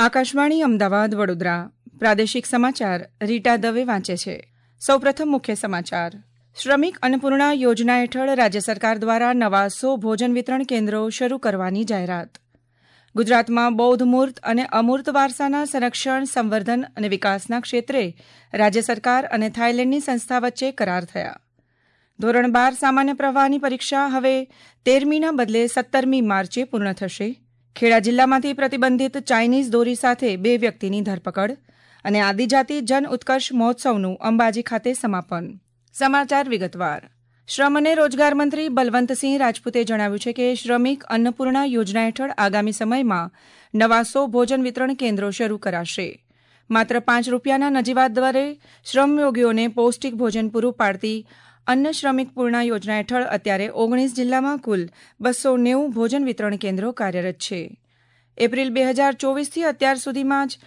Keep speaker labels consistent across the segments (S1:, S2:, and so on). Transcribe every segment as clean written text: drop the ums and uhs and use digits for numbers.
S1: આકાશવાણી અમદાવાદ વડોદરા પ્રાદેશિક સમાચાર રીટા દવે વાંચે છે. સૌપ્રથમ મુખ્ય સમાચાર. શ્રમિક અન્નપૂર્ણા યોજના હેઠળ રાજ્ય સરકાર દ્વારા નવા 100 ભોજન વિતરણ કેન્દ્રો શરૂ કરવાની જાહેરાત. ગુજરાતમાં બૌદ્ધ મૂર્ત અને અમૂર્ત વારસાના સંરક્ષણ, સંવર્ધન અને વિકાસના ક્ષેત્રે રાજ્ય સરકાર અને થાઇલેન્ડની સંસ્થા વચ્ચે કરાર થયા. ધોરણ 12 સામાન્ય પ્રવાહની પરીક્ષા હવે 13મીના બદલે 17મી માર્ચે પૂર્ણ થશે. ખેડા જિલ્લામાંથી પ્રતિબંધિત ચાઇનીઝ દોરી સાથે 2 વ્યક્તિની ધરપકડ અને આદિજાતિ જન ઉત્કર્ષ મહોત્સવનું અંબાજી ખાતે સમાપન. સમાચાર વિગતવાર. શ્રમ અને રોજગાર મંત્રી બલવંતસિંહ રાજપૂતે જણાવ્યું છે કે શ્રમિક અન્નપૂર્ણા યોજના હેઠળ આગામી સમયમાં નવા 100 ભોજન વિતરણ કેન્દ્રો શરૂ કરાશે. માત્ર ₹5ના નજીવા દરે શ્રમયોગીઓને પૌષ્ટિક ભોજન પૂરું પાડતી અન્ન શ્રમિક પૂર્ણા યોજના હેઠળ અત્યારે 19 જિલ્લામાં કુલ 290 ભોજન વિતરણ કેન્દ્રો કાર્યરત છે. એપ્રિલ 2024થી અત્યાર સુધીમાં જ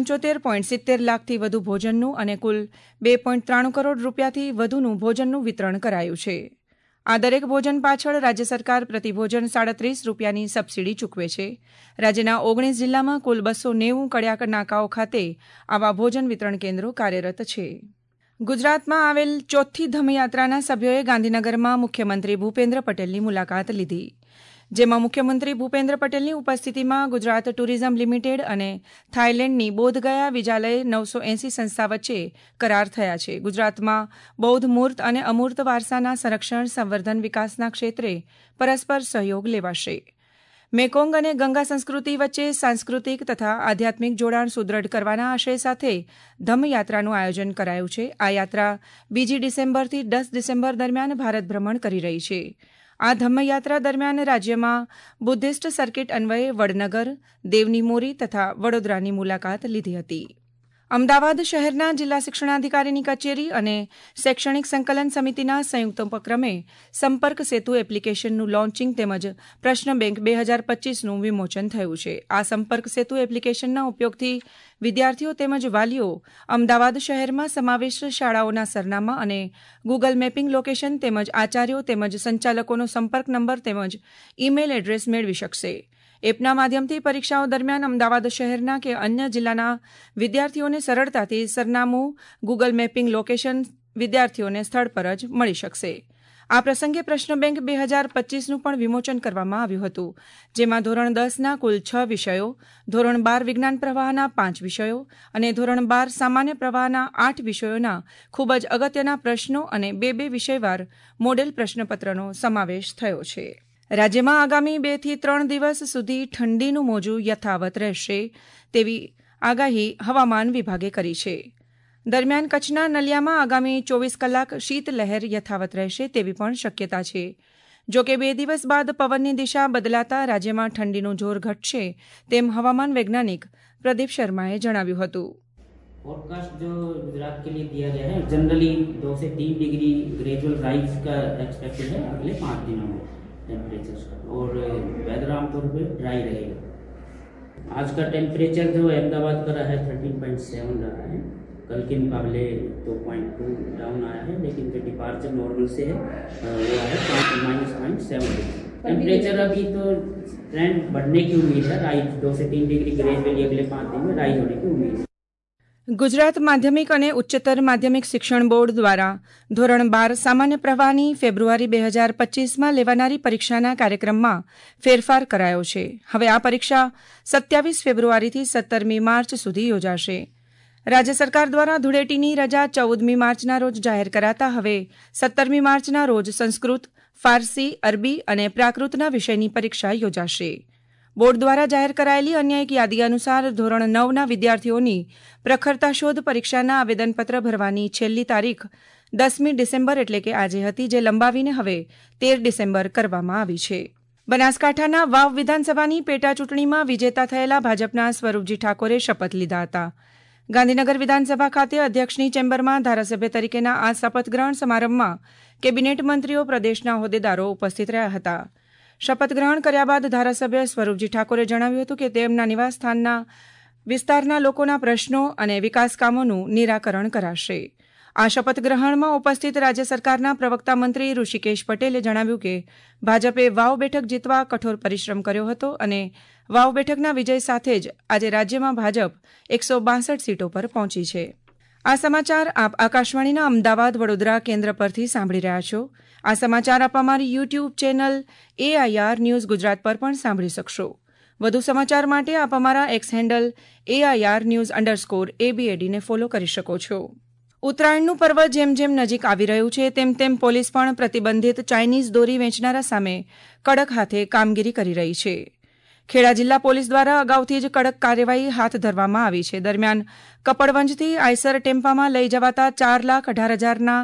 S1: 75.70 લાખથી વધુ ભોજનનું અને કુલ ₹2.93 કરોડથી વધુનું ભોજનનું વિતરણ કરાયું છે. આ દરેક ભોજન પાછળ રાજ્ય સરકાર પ્રતિભોજન ₹37ની સબસીડી ચૂકવે છે. રાજ્યના 19 જિલ્લામાં કુલ 290 કડિયા નાકાઓ ખાતે આવા ભોજન વિતરણ કેન્દ્રો કાર્યરત છે. ગુજરાતમાં આવેલ ચોથી ધમ્મયાત્રાના સભ્યોએ ગાંધીનગરમાં મુખ્યમંત્રી ભૂપેન્દ્ર પટેલની મુલાકાત લીધી, જેમાં મુખ્યમંત્રી ભૂપેન્દ્ર પટેલની ઉપસ્થિતિમાં ગુજરાત ટુરિઝમ લિમિટેડ અને થાઇલેન્ડની બોધગયા વિજાલય 980 સંસ્થા વચ્ચે કરાર થયા છે. ગુજરાતમાં બૌદ્ધ મૂર્ત અને અમૂર્ત વારસાના સંરક્ષણ, સંવર્ધન, વિકાસના ક્ષેત્રે પરસ્પર સહયોગ લેવાશે. મેકોંગ અને ગંગા સંસ્કૃતિ વચ્ચે સાંસ્કૃતિક તથા આધ્યાત્મિક જોડાણ સુદૃઢ કરવાના આશય સાથે ધમ્મયાત્રાનું આયોજન કરાયું છે. આ યાત્રા 2 ડિસેમ્બરથી 10 ડિસેમ્બર દરમિયાન ભારત ભ્રમણ કરી રહી છે. આ ધમ્મયાત્રા દરમિયાન રાજ્યમાં બુદ્ધિસ્ટ સર્કિટ અન્વયે વડનગર, દેવની મોરી તથા વડોદરાની મુલાકાત લીધી હતી. અમદાવાદ શહેરના જિલ્લા શિક્ષણાધિકારીની કચેરી અને શૈક્ષણિક સંકલન સમિતિના સંયુક્ત ઉપક્રમે સંપર્ક સેતુ એપ્લિકેશનનું લોન્ચિંગ તેમજ પ્રશ્ન બેંક 2025નું વિમોચન થયું છે. આ સંપર્ક સેતુ એપ્લિકેશનના ઉપયોગથી વિદ્યાર્થીઓ તેમજ વાલીઓ અમદાવાદ શહેરમાં સમાવિષ્ટ શાળાઓના સરનામા અને ગૂગલ મેપિંગ લોકેશન તેમજ આચાર્યો તેમજ સંચાલકોનો સંપર્ક નંબર તેમજ ઇમેઇલ એડ્રેસ મેળવી શકશે. એપના માધ્યમથી પરીક્ષાઓ દરમિયાન અમદાવાદ શહેરના કે અન્ય જિલ્લાના વિદ્યાર્થીઓને સરળતાથી સરનામું, ગૂગલ મેપિંગ લોકેશન વિદ્યાર્થીઓને સ્થળ પર જ મળી શકશે. આ પ્રસંગે પ્રશ્ન બેંક 2025નું પણ વિમોચન કરવામાં આવ્યું હતું, જેમાં ધોરણ 10ના કુલ 6 વિષયો, ધોરણ 12 વિજ્ઞાન પ્રવાહના 5 વિષયો અને ધોરણ 12 સામાન્ય પ્રવાહના 8 વિષયોના ખૂબ જ અગત્યના પ્રશ્નો અને 2 વિષયવાર મોડેલ પ્રશ્નપત્રનો સમાવેશ થયો છે. રાજ્યમાં આગામી 2 થી 3 દિવસ સુધી ઠંડીનું મોજું યથાવત રહેશે તેવી આગાહી હવામાન વિભાગે કરી છે. દરમિયાન કચ્છના નલિયામાં આગામી 24 કલાક શીતલહેર યથાવત રહેશે તેવી પણ શક્યતા છે. જો કે 2 દિવસ બાદ પવનની દિશા બદલાતા રાજ્યમાં ઠંડીનું જોર ઘટશે તેમ હવામાન વૈજ્ઞાનિક પ્રદીપ શર્માએ જણાવ્યું હતું.
S2: फोरकास्ट जो गुजरात के लिए दिया गया है, जनरली 2 से 3 डिग्री ग्रेजुअल राइज का एक्सपेक्टेड है अगले 5 दिनों में टेम्परेचर का, और वेदर आमतौर पर ड्राई रहेगा. आज का टेम्परेचर जो अहमदाबाद का रहा है 13.7 रहा है, कल के मुकाबले 2.2 डाउन आया है, लेकिन जो डिपार्चर नॉर्मल से है वो है -0.7. टेम्परेचर अभी तो ट्रेंड बढ़ने की उम्मीद है, राइज 2 से 3 डिग्री ग्रेजुअली अगले 5 दिन में राइज होने की उम्मीद है.
S1: ગુજરાત માધ્યમિક અને ઉચ્ચતર માધ્યમિક શિક્ષણ બોર્ડ દ્વારા ધોરણ 12 સામાન્ય પ્રવાહની ફેબ્રુઆરી 2025માં લેવાનારી પરીક્ષાના કાર્યક્રમમાં ફેરફાર કરાયો છે. હવે આ પરીક્ષા 27 ફેબ્રુઆરીથી 17મી માર્ચ સુધી યોજાશે. રાજ્ય સરકાર દ્વારા ધૂળેટીની રજા 14મી માર્ચના રોજ જાહેર કરાતા હવે 17મી માર્ચના રોજ સંસ્કૃત, ફારસી, અરબી અને પ્રાકૃતના વિષયની પરીક્ષા યોજાશે. બોર્ડ દ્વારા જાહેર કરાયેલી અન્ય એક યાદી અનુસાર ધોરણ 9ના વિદ્યાર્થીઓની પ્રખરતા શોધ પરીક્ષાના આવેદનપત્ર ભરવાની છેલ્લી તારીખ 10મી ડિસેમ્બર એટલે કે આજે હતી, જે લંબાવીને હવે 13 ડિસેમ્બર કરવામાં આવી છે. બનાસકાંઠાના વાવ વિધાનસભાની પેટા ચૂંટણીમાં વિજેતા થયેલા ભાજપના સ્વરૂપજી ઠાકોરે શપથ લીધા હતા. ગાંધીનગર વિધાનસભા ખાતે અધ્યક્ષની ચેમ્બરમાં ધારાસભ્ય તરીકેના આ શપથગ્રહણ સમારંભમાં કેબિનેટ મંત્રીઓ, પ્રદેશના હોદ્દેદારો ઉપસ્થિત રહ્યા હતા. શપથ ગ્રહણ કર્યા બાદ ધારાસભ્ય સ્વરૂપજી ઠાકોરે જણાવ્યું હતું કે તેમના નિવાસસ્થાનના વિસ્તારના લોકોના પ્રશ્નો અને વિકાસ કામોનું નિરાકરણ કરાશે. આ શપથ ગ્રહણમાં ઉપસ્થિત રાજ્ય સરકારના પ્રવક્તા મંત્રી ઋષિકેશ પટેલે જણાવ્યું કે ભાજપે વાવ બેઠક જીતવા કઠોર પરિશ્રમ કર્યો હતો અને વાવ બેઠકના વિજય સાથે જ આજે રાજ્યમાં ભાજપ 162 સીટો પર પહોંચી છે. આ સમાચાર આપ આકાશવાણીના અમદાવાદ વડોદરા કેન્દ્ર પરથી સાંભળી રહ્યા છો. આ સમાચાર આપ અમારી YouTube channel AIR news Gujarat પર પણ સાંભળી શકશો. વધુ સમાચાર માટે આપ અમારા એક્સ હેન્ડલ AIR_ABAD ને ફોલો કરી શકો છો. ઉત્તરાયણનું પર્વ જેમ જેમ નજીક આવી રહ્યું છે તેમ પોલીસ પણ પ્રતિબંધિત ચાઇનીઝ દોરી વેચનારા સામે કડક હાથે કામગીરી કરી રહી છે. ખેડા જિલ્લા પોલીસ દ્વારા અગાઉથી જ કડક કાર્યવાહી હાથ ધરવામાં આવી છે. દરમિયાન કપડવંજથી આઈસર ટેમ્પામાં લઈ જવાતા 4,18,000ના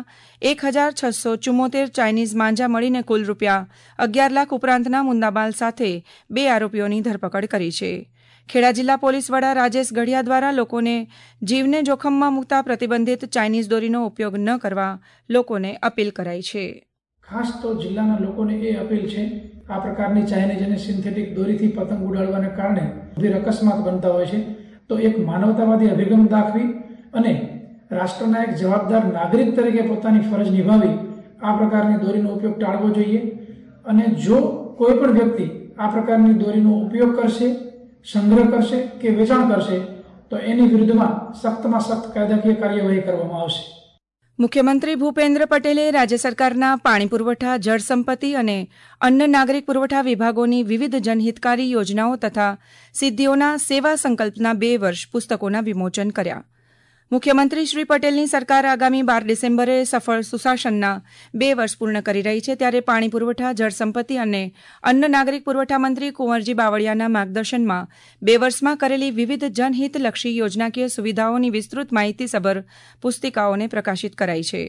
S1: 1,674 ચાઇનીઝ માંજા મળીને કુલ રૂપિયા 11 લાખ ઉપરાંતના મુદ્દામાલ સાથે 2 આરોપીઓની ધરપકડ કરી છે. ખેડા જિલ્લા પોલીસ વડા રાજેશ ગઢિયા દ્વારા લોકોને જીવને જોખમમાં મૂકતા પ્રતિબંધિત ચાઇનીઝ દોરીનો ઉપયોગ ન કરવા લોકોને અપીલ કરાઈ છે.
S3: ખાસ તો જિલ્લાના લોકોને એ અપીલ છે, આ પ્રકારની ચાઇનીઝ અને સિન્થેટિક દોરીથી પતંગ ઉડાડવાને કારણે ગંભીર અકસ્માત બનતા હોય છે. તો એક માનવતાવાદી અભિગમ દાખવી અને રાષ્ટ્રના એક જવાબદાર નાગરિક તરીકે પોતાની ફરજ નિભાવી આ પ્રકારની દોરીનો ઉપયોગ ટાળવો જોઈએ. અને જો કોઈ પણ વ્યક્તિ આ પ્રકારની દોરીનો ઉપયોગ કરશે, સંગ્રહ કરશે કે વેચાણ કરશે તો એની વિરુદ્ધમાં સખ્તમાં સખ્ત કાયદાકીય કાર્યવાહી કરવામાં આવશે.
S1: મુખ્યમંત્રી ભૂપેન્દ્ર પટેલે રાજ્ય સરકારના પાણી પુરવઠા, જળ સંપત્તિ અને અન્ન નાગરિક પુરવઠા વિભાગોની વિવિધ જનહિતકારી યોજનાઓ તથા સિદ્ધિઓના સેવા સંકલ્પના 2 વર્ષ પુસ્તકોના વિમોચન કર્યા. મુખ્યમંત્રી શ્રી પટેલની સરકાર આગામી 12 ડિસેમ્બરે સફળ સુશાસનના 2 વર્ષ પૂર્ણ કરી રહી છે, ત્યારે પાણી પુરવઠા, જળ સંપત્તિ અને અન્ન નાગરિક પુરવઠા મંત્રી કુંવરજી બાવળિયાના માર્ગદર્શનમાં 2 વર્ષમાં કરેલી વિવિધ જનહિતલક્ષી યોજનાકીય સુવિધાઓની વિસ્તૃત માહિતીસભર પુસ્તિકાઓને પ્રકાશિત કરાઈ છે.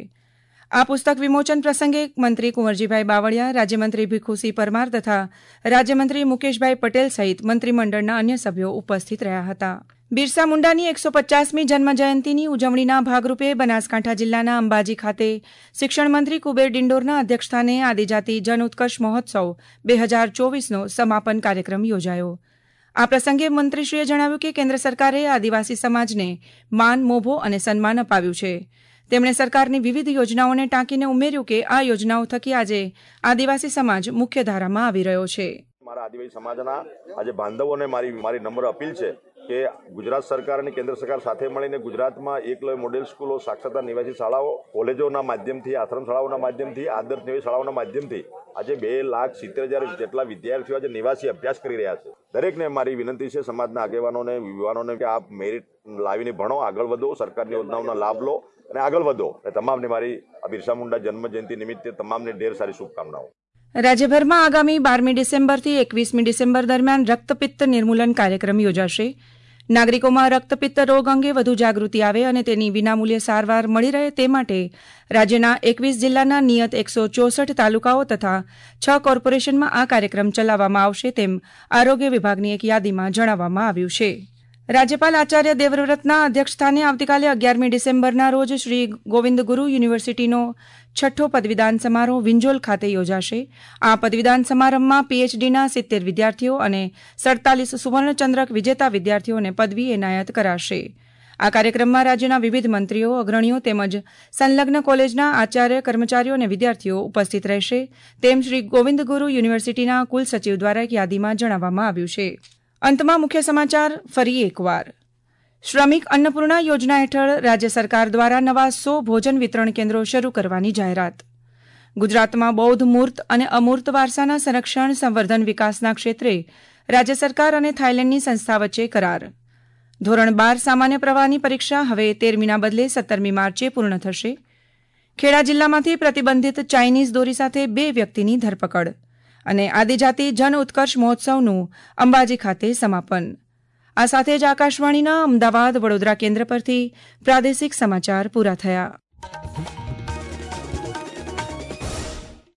S1: આ પુસ્તક વિમોચન પ્રસંગે મંત્રી કુંવરજીભાઈ બાવળિયા, રાજ્યમંત્રી ભીખુસિંહ પરમાર તથા રાજ્યમંત્રી મુકેશભાઈ પટેલ સહિત મંત્રીમંડળના અન્ય સભ્યો ઉપસ્થિત રહ્યા હતા. બિરસા મુંડાની 150મી જન્મજયંતિની ઉજવણીના ભાગરૂપે બનાસકાંઠા જિલ્લાના અંબાજી ખાતે શિક્ષણમંત્રી કુબેર ડિંડોરના અધ્યક્ષસ્થાને આદિજાતિ જન ઉત્કર્ષ મહોત્સવ 2024નો સમાપન કાર્યક્રમ યોજાયો. આ પ્રસંગે મંત્રીશ્રીએ જણાવ્યું કે કેન્દ્ર સરકારે આદિવાસી સમાજને માન, મોભો અને સન્માન અપાવ્યું છે. તેમણે સરકારની વિવિધ યોજનાઓને ટાંકીને ઉમેર્યું કે આ યોજનાઓ થકી આજે આદિવાસી સમાજ મુખ્યધારામાં આવી રહ્યો છે.
S4: મારા આદિવાસી સમાજના આજે બાંધવોને મારી નમ્ર અપીલ છે કે ગુજરાત સરકાર અને કેન્દ્ર સરકાર સાથે મળીને ગુજરાતમાં એકલવ્ય મોડેલ સ્કૂલો, સાક્ષરતા નિવાસી શાળાઓ, કોલેજોના માધ્યમથી, આશ્રમ શાળાઓના માધ્યમથી, આદર્શ નિવાસી શાળાઓના માધ્યમથી આજે 2,70,000 જેટલા વિદ્યાર્થીઓ આજે નિવાસી અભ્યાસ કરી રહ્યા છે. દરેકને મારી વિનંતી છે, સમાજના આગેવાનોને, યુવાનોને કે આપ મેરિટ લાવીને ભણો, આગળ વધો, સરકારની યોજનાઓનો લાભ લો અને આગળ વધો. તમામને મારી બિરસા મુંડા જન્મ જયંતિ નિમિત્તે તમામને ઢેર સારી શુભકામનાઓ.
S1: રાજ્યભરમાં આગામી 12મી ડિસેમ્બરથી 21મી ડિસેમ્બર દરમિયાન રક્તપિત્ત નિર્મૂલન કાર્યક્રમ યોજાશે. નાગરિકોમાં રક્તપિત્ત રોગ અંગે વધુ જાગૃતિ આવે અને તેની વિનામૂલ્યે સારવાર મળી રહે તે માટે રાજ્યના 21 જિલ્લાના નિયત 164 તાલુકાઓ તથા 6 કોર્પોરેશનમાં આ કાર્યક્રમ ચલાવવામાં આવશે તેમ આરોગ્ય વિભાગની એક યાદીમાં જણાવવામાં આવ્યું છે. રાજ્યપાલ આચાર્ય દેવવ્રતના અધ્યક્ષસ્થાને આવતીકાલે 11મી ડિસેમ્બરના રોજ શ્રી ગોવિંદ ગુરુ યુનિવર્સિટીનો 6ઠ્ઠો પદવીદાન સમારોહ વિંજોલ ખાતે યોજાશે. આ પદવીદાન સમારંભમાં PhDના 70 વિદ્યાર્થીઓ અને 47 સુવર્ણચંદ્રક વિજેતા વિદ્યાર્થીઓને પદવી એનાયત કરાશે. આ કાર્યક્રમમાં રાજ્યના વિવિધ મંત્રીઓ, અગ્રણીઓ તેમજ સંલગ્ન કોલેજના આચાર્ય, કર્મચારીઓ અને વિદ્યાર્થીઓ ઉપસ્થિત રહેશે તેમ શ્રી ગોવિંદ ગુરુ યુનિવર્સિટીના કુલસચિવ દ્વારા એક યાદીમાં જણાવવામાં આવ્યું છે. અંતમાં મુખ્ય સમાચાર ફરી એકવાર. શ્રમિક અન્નપૂર્ણા યોજના હેઠળ રાજ્ય સરકાર દ્વારા નવા 100 ભોજન વિતરણ કેન્દ્રો શરૂ કરવાની જાહેરાત. ગુજરાતમાં બૌદ્ધ મૂર્ત અને અમૂર્ત વારસાના સંરક્ષણ, સંવર્ધન, વિકાસના ક્ષેત્રે રાજ્ય સરકાર અને થાઇલેન્ડની સંસ્થા વચ્ચે કરાર. ધોરણ 12 સામાન્ય પ્રવાહની પરીક્ષા હવે 13મીના બદલે 17મી માર્ચે પૂર્ણ થશે. ખેડા જિલ્લામાંથી પ્રતિબંધિત ચાઇનીઝ દોરી સાથે 2 વ્યક્તિની ધરપકડ. અને આદિજાતિ જન ઉત્કર્ષ મહોત્સવનું અંબાજી ખાતે સમાપન. આ સાથે જ આકાશવાણીના અમદાવાદ વડોદરા કેન્દ્ર પરથી પ્રાદેશિક સમાચાર પૂરા થયા.